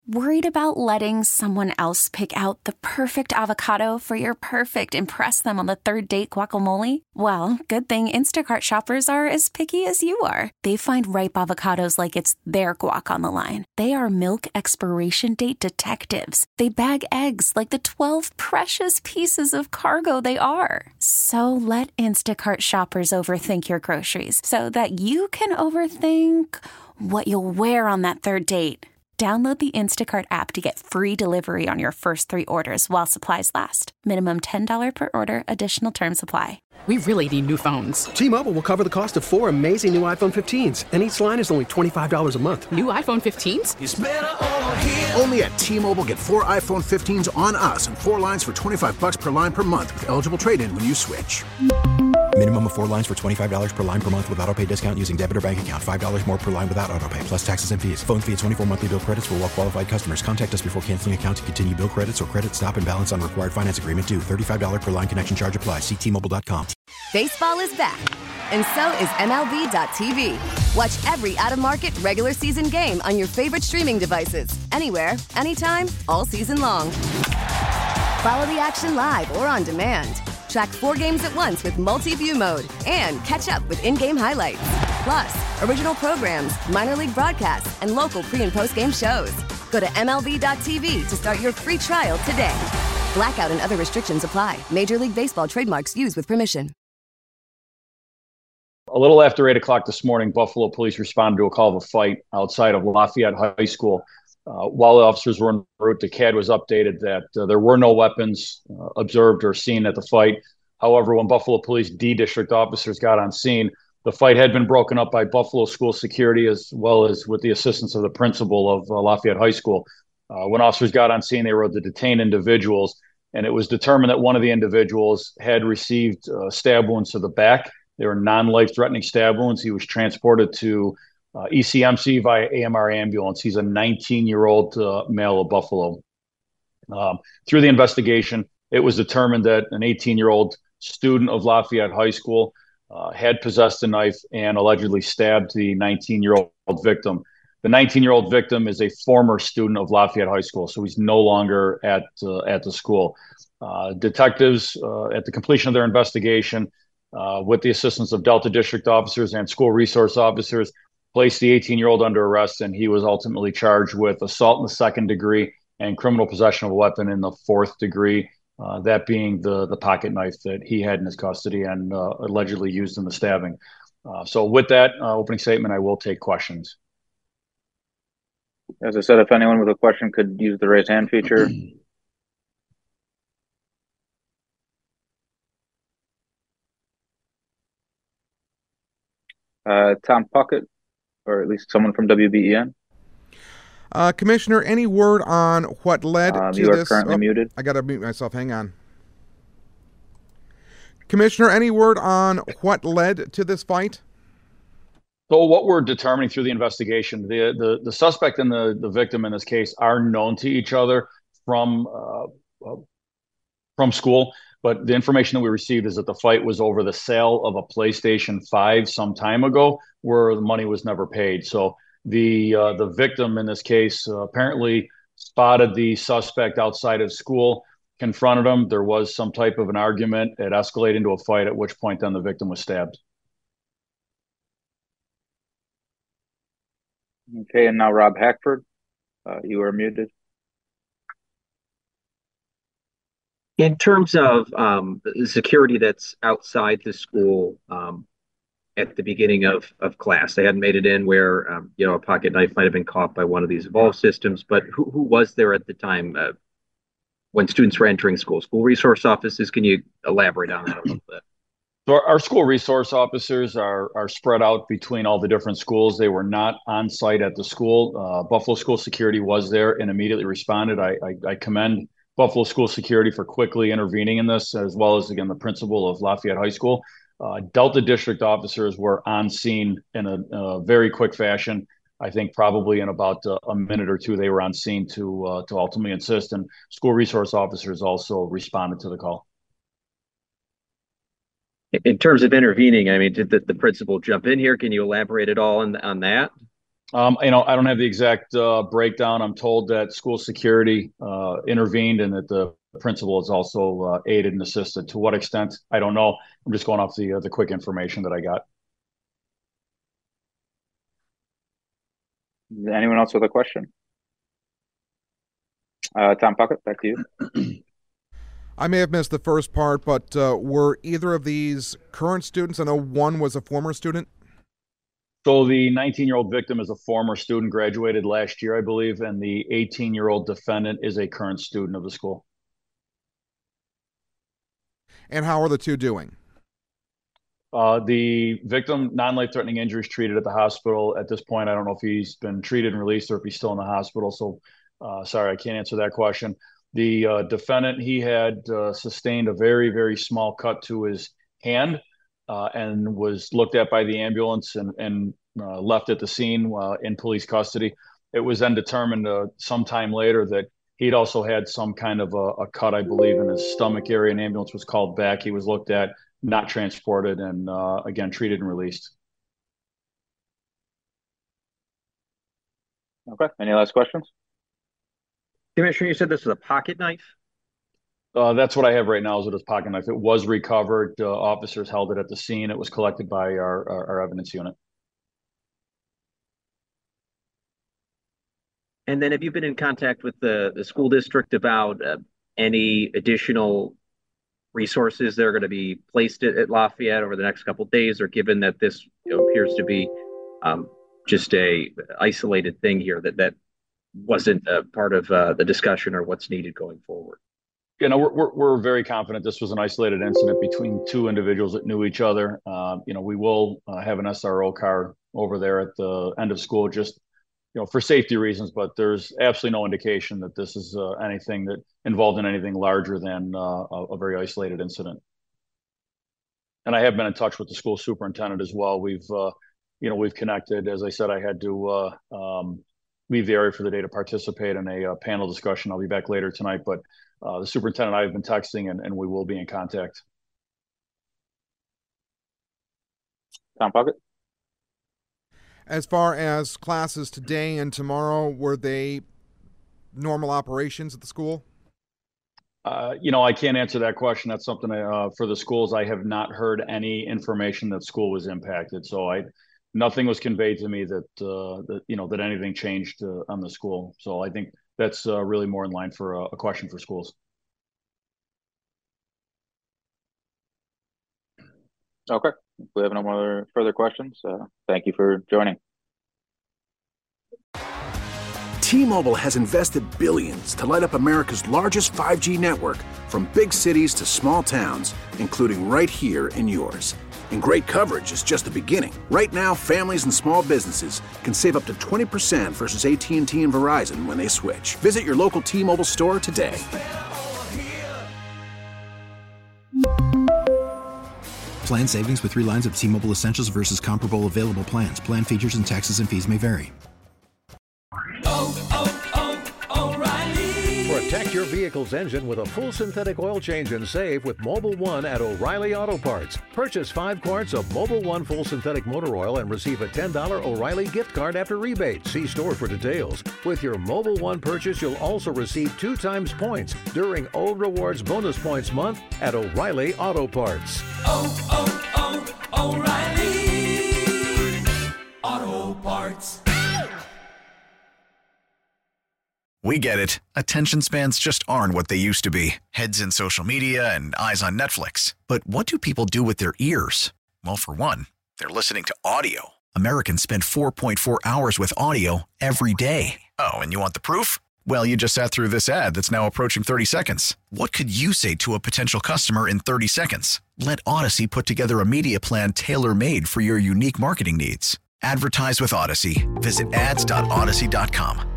Worried about letting someone else pick out the perfect avocado for your perfect impress them on the third date guacamole? Well, good thing Instacart shoppers are as picky as you are. They find ripe avocados like it's their guac on the line. They are milk expiration date detectives. They bag eggs like the 12 precious pieces of cargo they are. So let Instacart shoppers overthink your groceries so that you can overthink what you'll wear on that third date. Download the Instacart app to get free delivery on your first 3 orders while supplies last. Minimum $10 per order. Additional terms apply. We really need new phones. T-Mobile will cover the cost of 4 amazing new iPhone 15s, and each line is only $25 a month. New iPhone 15s? It's better over here. Only at T-Mobile, get 4 iPhone 15s on us and 4 lines for $25 per line per month with eligible trade-in when you switch. Minimum of 4 lines for $25 per line per month with autopay discount using debit or bank account. $5 more per line without autopay, plus taxes and fees. Phone fee at 24 monthly bill credits for well-qualified customers. Contact us before canceling account to continue bill credits or credit stop and balance on required finance agreement due. $35 per line connection charge applies. See T-Mobile.com. Baseball is back, and so is MLB.tv. Watch every out-of-market regular season game on your favorite streaming devices. Anywhere, anytime, all season long. Follow the action live or on demand. Track 4 games at once with multi-view mode and catch up with in-game highlights. Plus, original programs, minor league broadcasts, and local pre- and post-game shows. Go to MLB.tv to start your free trial today. Blackout and other restrictions apply. Major League Baseball trademarks used with permission. A little after 8 o'clock this morning, Buffalo police responded to a call of a fight outside of Lafayette High School. While the officers were en route, the CAD was updated that there were no weapons observed or seen at the fight. However, when Buffalo Police D District officers got on scene, the fight had been broken up by Buffalo School Security as well as with the assistance of the principal of Lafayette High School. When officers got on scene, they were able to detain individuals, and it was determined that one of the individuals had received stab wounds to the back. They were non-life-threatening stab wounds. He was transported to ECMC via AMR ambulance. He's a 19-year-old male of Buffalo. Through the investigation, it was determined that an 18-year-old student of Lafayette High School had possessed a knife and allegedly stabbed the 19-year-old victim. The 19-year-old victim is a former student of Lafayette High School, so he's no longer at the school. Detectives, at the completion of their investigation, with the assistance of Delta District officers and school resource officers, placed the 18-year-old under arrest, and he was ultimately charged with assault in the 2nd degree and criminal possession of a weapon in the 4th degree, that being the pocket knife that he had in his custody and allegedly used in the stabbing. So with that opening statement, I will take questions. As I said, if anyone with a question could use the raise hand feature. Tom Puckett, or at least someone from WBEN. Commissioner, any word on what led to this? You are currently muted. I got to mute myself. Hang on. Commissioner, any word on what led to this fight? So what we're determining through the investigation, the suspect and the victim in this case are known to each other from school. But the information that we received is that the fight was over the sale of a PlayStation 5 some time ago, where the money was never paid. So the victim in this case apparently spotted the suspect outside of school, confronted him. There was some type of an argument. It escalated into a fight, at which point then the victim was stabbed. Okay, and now Rob Hackford, you are muted. In terms of security that's outside the school at the beginning of class, they hadn't made it in where a pocket knife might have been caught by one of these Evolv systems. But who was there at the time when students were entering school? School resource offices. Can you elaborate on that a little bit? So our school resource officers are spread out between all the different schools. They were not on site at the school. Buffalo School Security was there and immediately responded. I commend Buffalo School Security for quickly intervening in this, as well as, again, the principal of Lafayette High School. Delta District officers were on scene in a very quick fashion. I think probably in about a minute or two, they were on scene to ultimately assist, and school resource officers also responded to the call. In terms of intervening, I mean, did the principal jump in here? Can you elaborate at all on that? I don't have the exact breakdown. I'm told that school security intervened and that the principal is also aided and assisted. To what extent, I don't know. I'm just going off the quick information that I got. Anyone else with a question? Tom Puckett, back to you. I may have missed the first part, but were either of these current students? I know one was a former student. So the 19-year-old victim is a former student, graduated last year, I believe, and the 18-year-old defendant is a current student of the school. And how are the two doing? The victim, non-life-threatening injuries, treated at the hospital. At this point, I don't know if he's been treated and released or if he's still in the hospital. So, sorry, I can't answer that question. The defendant, he had sustained a very, very small cut to his hand and was looked at by the ambulance and left at the scene in police custody. It was then determined sometime later that he'd also had some kind of a cut, I believe, in his stomach area. An ambulance was called back. He was looked at, not transported, and again, treated and released. Okay. Any last questions? Commissioner, you said this was a pocket knife? That's what I have right now is it was pocket knife. It was recovered. Officers held it at the scene. It was collected by our evidence unit. And then have you been in contact with the school district about any additional resources that are going to be placed at Lafayette over the next couple of days, or given that this appears to be just a isolated thing here that wasn't a part of the discussion or what's needed going forward? We're very confident this was an isolated incident between two individuals that knew each other. We will have an SRO car over there at the end of school, just for safety reasons. But there's absolutely no indication that this is anything that involved in anything larger than a very isolated incident. And I have been in touch with the school superintendent as well. We've connected. As I said, I had to leave the area for the day to participate in a panel discussion. I'll be back later tonight, but the superintendent and I have been texting, and we will be in contact. Tom Puckett? As far as classes today and tomorrow, were they normal operations at the school? I can't answer that question. That's something for the schools. I have not heard any information that school was impacted. So nothing was conveyed to me that anything changed on the school. So I think that's really more in line for a question for schools. Okay. If we have no more further questions, thank you for joining. T-Mobile has invested billions to light up America's largest 5G network, from big cities to small towns, including right here in yours. And great coverage is just the beginning. Right now, families and small businesses can save up to 20% versus AT&T and Verizon when they switch. Visit your local T-Mobile store today. Plan savings with 3 lines of T-Mobile Essentials versus comparable available plans. Plan features and taxes and fees may vary. Protect your vehicle's engine with a full synthetic oil change and save with Mobil 1 at O'Reilly Auto Parts. Purchase 5 quarts of Mobil 1 full synthetic motor oil and receive a $10 O'Reilly gift card after rebate. See store for details. With your Mobil 1 purchase, you'll also receive 2 times points during O Rewards Bonus Points Month at O'Reilly Auto Parts. O'Reilly Auto Parts. We get it. Attention spans just aren't what they used to be. Heads in social media and eyes on Netflix. But what do people do with their ears? Well, for one, they're listening to audio. Americans spend 4.4 hours with audio every day. Oh, and you want the proof? Well, you just sat through this ad that's now approaching 30 seconds. What could you say to a potential customer in 30 seconds? Let Odyssey put together a media plan tailor-made for your unique marketing needs. Advertise with Odyssey. Visit ads.odyssey.com.